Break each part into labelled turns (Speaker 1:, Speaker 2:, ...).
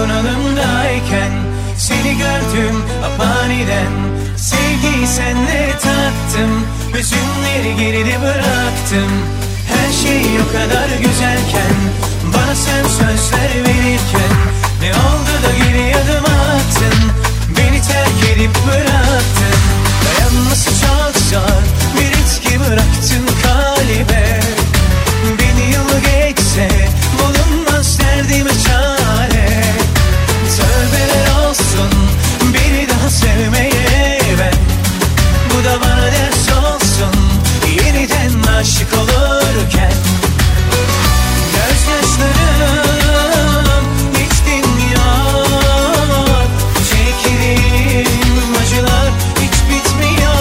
Speaker 1: bunalımdayken seni gördüm aniden. Sevgiyi senle tattım, hüzünleri geride bıraktım. Her şey o kadar güzelken, bana sen sözler verirken, ne oldu da geri adım attın, beni terk edip bıraktın. Dayanması çok zor, bir etki bıraktın kalbe. Bin yıl geçse bulunmaz derdime çare. Tövbeler olsun beni daha sevmeye ben. Bu da bana ders olsun yeniden aşık olurken. Gözyaşlarım hiç dinmiyor, çektiğim acılar hiç bitmiyor.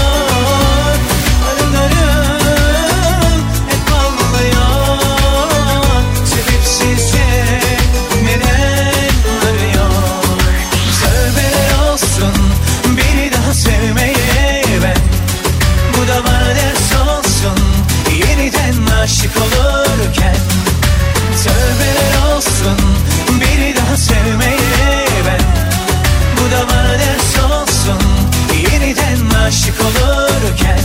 Speaker 1: Arılarım hep ağlıyor, sebepsizce neden arıyor. Tövbeler olsun beni daha sevmeye ben. Bu da bana ders olsun yeniden aşık olurken. Tövbeler olsun beni daha sevmeye ben. Bu da bana ders olsun yeniden aşık olurken.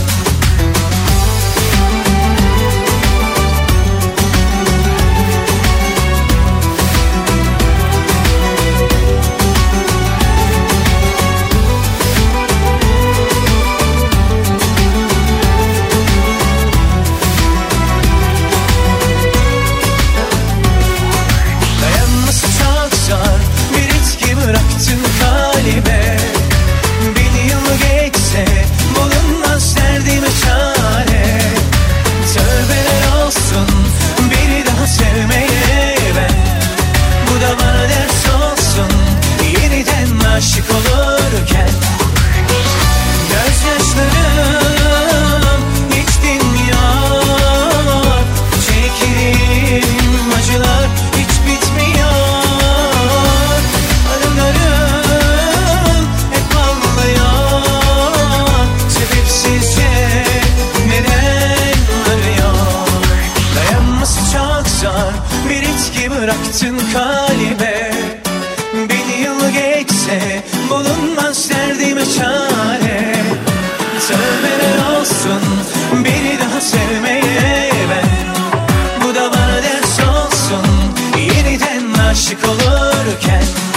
Speaker 1: Dayanması çok zor, bir etki bıraktın kalbe. Bin yıl geçse bulunmaz derdime çare. Tövbeler olsun beni daha sevmeye ben. Bu da bana ders olsun yeniden aşık olurken. Gözyaşlarım hiç dinmiyor, çektiğim acılar hiç bitmiyor. Arılarım hep ağlıyor, sebepsizce neden arıyor. Dayanması çok zor, bir etki bıraktın kalbe. Bin yıl geçse bulunmaz derdime çare. Tövbeler olsun beni daha sevmeye ben. Bu da bana ders olsun yeniden aşık olurken.